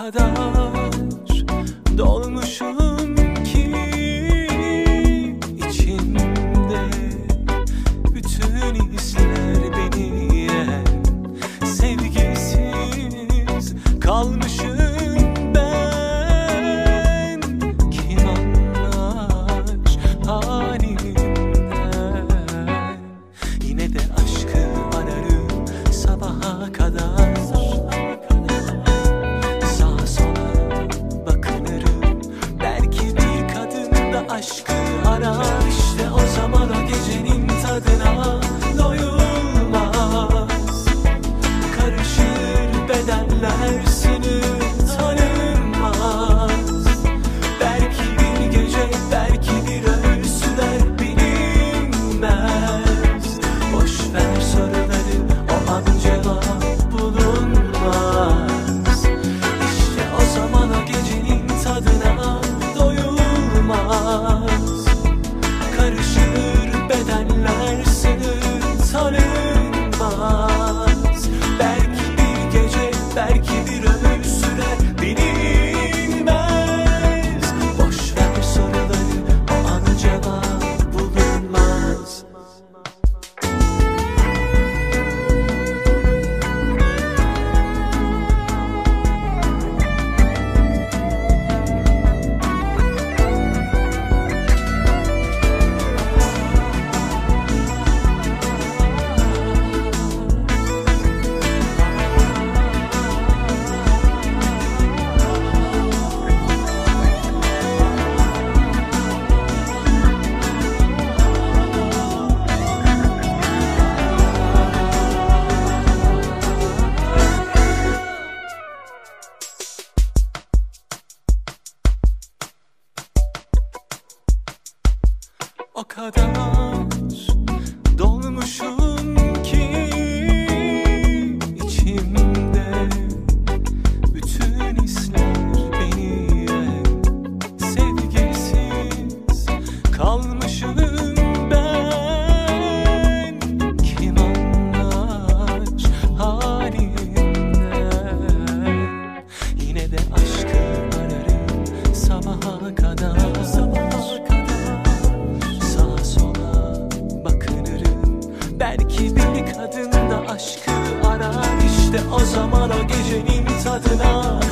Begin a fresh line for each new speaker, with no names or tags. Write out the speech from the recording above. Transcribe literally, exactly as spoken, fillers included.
kadar dolmuşum ki içimde bütün hisler beni yen, sevgisiz kalmışım ben. Kim anlar halimden? Yine de aşkı ararım sabaha kadar. Aşkı arar, işte o zaman o gecenin tadına doyulmaz. Karışır bedenler, sınır tanınmaz. Belki bir gece, belki bir ömür sürer, bilinmez. Boş ver soruları, o an cevap bulunmaz. İşte o zaman o gecenin tadına karışır bedenler, sınır tanınmaz. Belki bir gece, belki bir ömür sürer, bilinmez. Boş ver soruları, o an cevap bulunmaz. O kadar dolmuşum ki içimde bütün hisler beni yen, sevgisiz kalmışım ben. Kim anlar halimden? Yine de aşkı ararım sabaha kadar. Belki bir kadın da aşkı arar, işte o zaman o gecenin tadına